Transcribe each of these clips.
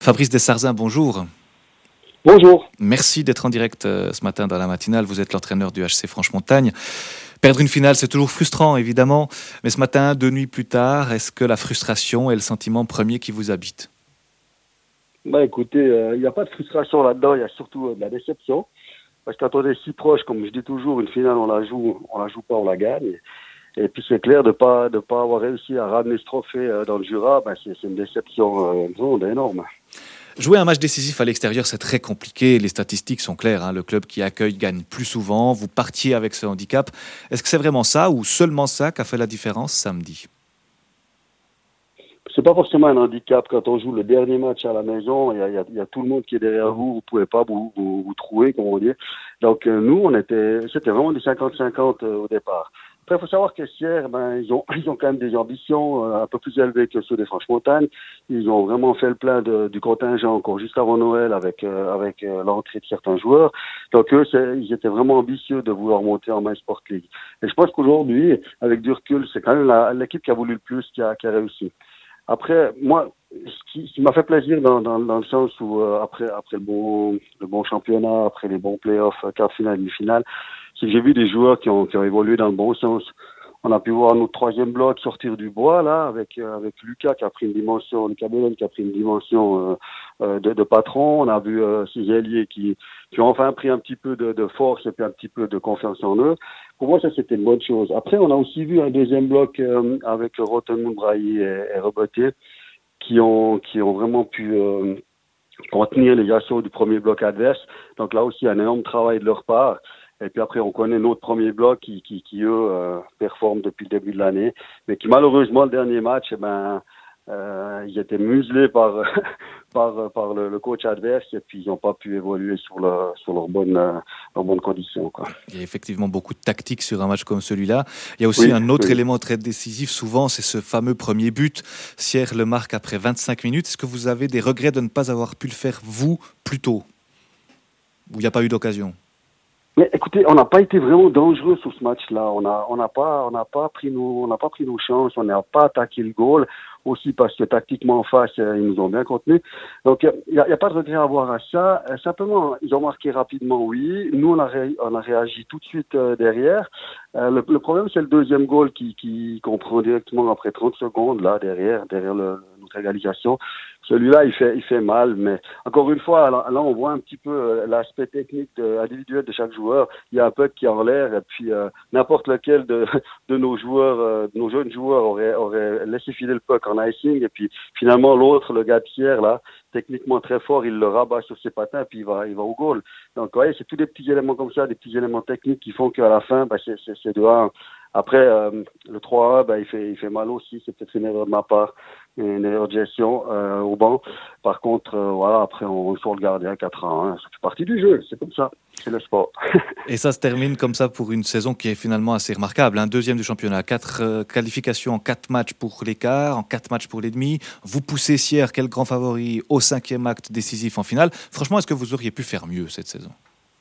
Fabrice Dessarzin, bonjour. Bonjour. Merci d'être en direct ce matin dans la matinale. Vous êtes l'entraîneur du HC Franche-Montagne. Perdre une finale, c'est toujours frustrant, évidemment. Mais ce matin, 2 nuits plus tard, est-ce que la frustration est le sentiment premier qui vous habite ? Écoutez, il n'y a pas de frustration là-dedans, il y a surtout de la déception. Parce que quand on est si proche, comme je dis toujours, une finale, on la joue pas, on la gagne. Et puis c'est clair de pas avoir réussi à ramener ce trophée dans le Jura, c'est une déception énorme. Jouer un match décisif à l'extérieur, c'est très compliqué. Les statistiques sont claires. Le club qui accueille gagne plus souvent. Vous partiez avec ce handicap. Est-ce que c'est vraiment ça ou seulement ça qui a fait la différence samedi ? C'est pas forcément un handicap. Quand on joue le dernier match à la maison, il y a tout le monde qui est derrière vous. Vous pouvez pas vous trouver, comme on dit. Donc nous, c'était vraiment des 50-50 au départ. Après, il faut savoir que Sierre, ils ont quand même des ambitions un peu plus élevées que ceux des Franche-Montagne. Ils ont vraiment fait le plein du contingent encore juste avant Noël avec l'entrée de certains joueurs. Donc eux, ils étaient vraiment ambitieux de vouloir monter en Main Sport League. Et je pense qu'aujourd'hui, avec du recul, c'est quand même l'équipe qui a voulu le plus qui a réussi. Après, moi, ce qui m'a fait plaisir dans le sens où après le bon championnat, après les bons playoffs, quart de finale, demi-finale, c'est que j'ai vu des joueurs qui ont évolué dans le bon sens. On a pu voir notre troisième bloc sortir du bois là avec Lucas qui a pris une dimension, Lucas Bellon qui a pris une dimension de patron. On a vu ces ailiers qui ont enfin pris un petit peu de force et puis un petit peu de confiance en eux. Pour moi, ça c'était une bonne chose. Après, on a aussi vu un deuxième bloc avec Rotemund, Brailly et Robotier qui ont vraiment pu contenir les assauts du premier bloc adverse. Donc là aussi, un énorme travail de leur part. Et puis après, on connaît notre premier bloc qui eux, performent depuis le début de l'année, mais qui malheureusement, le dernier match, ils étaient muselés par le coach adverse et puis ils n'ont pas pu évoluer sur leurs bonnes conditions, quoi. Il y a effectivement beaucoup de tactique sur un match comme celui-là. Il y a aussi un autre élément très décisif, souvent, c'est ce fameux premier but. Sierre le marque après 25 minutes. Est-ce que vous avez des regrets de ne pas avoir pu le faire, vous, plus tôt ? Ou il n'y a pas eu d'occasion ? Mais écoutez, on n'a pas été vraiment dangereux sur ce match-là. On n'a pas pris nos chances. On n'a pas attaqué le goal. Aussi parce que tactiquement en face, ils nous ont bien contenus. Donc il y a pas de regret à avoir à ça. Simplement, ils ont marqué rapidement, oui. Nous, on a réagi tout de suite derrière. Le problème, c'est le deuxième goal qu'on prend directement après 30 secondes là derrière notre égalisation. Celui-là, il fait mal, mais encore une fois, là on voit un petit peu l'aspect technique individuel de chaque joueur. Il y a un puck qui est en l'air, et puis n'importe lequel de nos joueurs, de nos jeunes joueurs aurait laissé filer le puck en icing, et puis finalement l'autre, le gars de Pierre, là, techniquement très fort, il le rabat sur ses patins, puis il va au goal. Donc, ouais, c'est tous des petits éléments comme ça, des petits éléments techniques qui font qu'à la fin, c'est 2-1. Après, le 3-1, il fait mal aussi. C'est peut-être une erreur de ma part, une erreur de gestion au banc. Par contre, après, on sort le gardien 4-1. Ça fait partie du jeu, c'est comme ça. C'est le sport. Et ça se termine comme ça pour une saison qui est finalement assez remarquable. Deuxième du championnat, 4 qualifications en 4 matchs pour l'équart, en 4 matchs pour les demi. Vous poussez Sierre, quel grand favori, au 5e acte décisif en finale. Franchement, est-ce que vous auriez pu faire mieux cette saison ?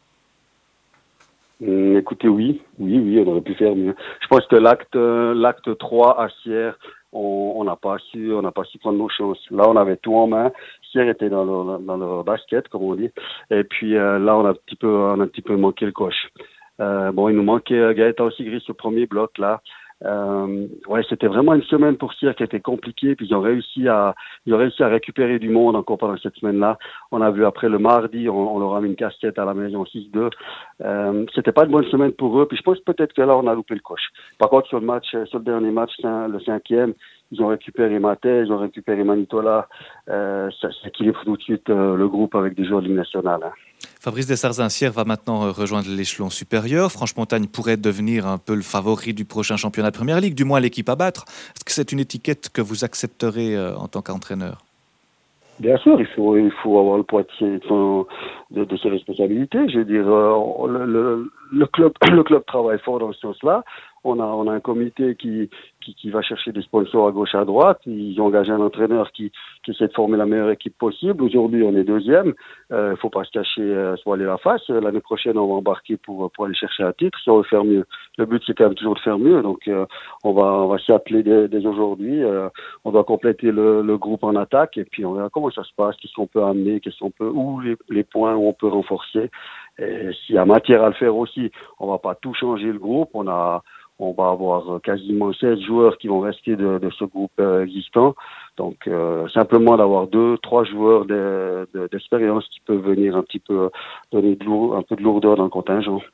Écoutez, oui, on aurait pu faire mieux. Je pense que l'acte 3 à Sierre, on n'a pas su prendre nos chances. Là, on avait tout en main. Sierre était dans le basket, comme on dit. Et puis là, on a un petit peu manqué le coche. Il nous manquait Gaëtan Sigris au premier bloc là. C'était vraiment une semaine pour Sierre qui était compliquée, puis ils ont réussi à récupérer du monde encore pendant cette semaine-là. On a vu après le mardi, on leur a mis une casquette à la maison 6-2. C'était pas une bonne semaine pour eux, puis je pense peut-être que là on a loupé le coche. Par contre sur le dernier match, le 5e, ils ont récupéré Mathé, ils ont récupéré Manitola. Ça équilibre tout de suite le groupe avec des joueurs de Ligue nationale. Fabrice Dessarzin, Sierre va maintenant rejoindre l'échelon supérieur. Franche-Montagne pourrait devenir un peu le favori du prochain championnat de Première Ligue, du moins l'équipe à battre. Est-ce que c'est une étiquette que vous accepterez en tant qu'entraîneur ? Bien sûr, il faut avoir le poids de ses responsabilités. Je veux dire, le club travaille fort dans ce sens-là. On a un comité qui va chercher des sponsors à gauche, à droite. Ils ont engagé un entraîneur qui essaie de former la meilleure équipe possible. Aujourd'hui, on est deuxième. Faut pas se cacher, se voiler la face. L'année prochaine, on va embarquer pour aller chercher un titre. Si on veut faire mieux, le but c'est quand même toujours de faire mieux. Donc, on va s'y atteler dès aujourd'hui. On doit compléter le groupe en attaque et puis on verra comment ça se passe, qu'est-ce qu'on peut amener, où les points où on peut renforcer. Et s'il y a matière à le faire aussi, on va pas tout changer le groupe. On va avoir quasiment 16 joueurs qui vont rester de ce groupe existant. Donc simplement d'avoir 2-3 joueurs d'expérience qui peuvent venir un petit peu donner un peu de lourdeur dans le contingent.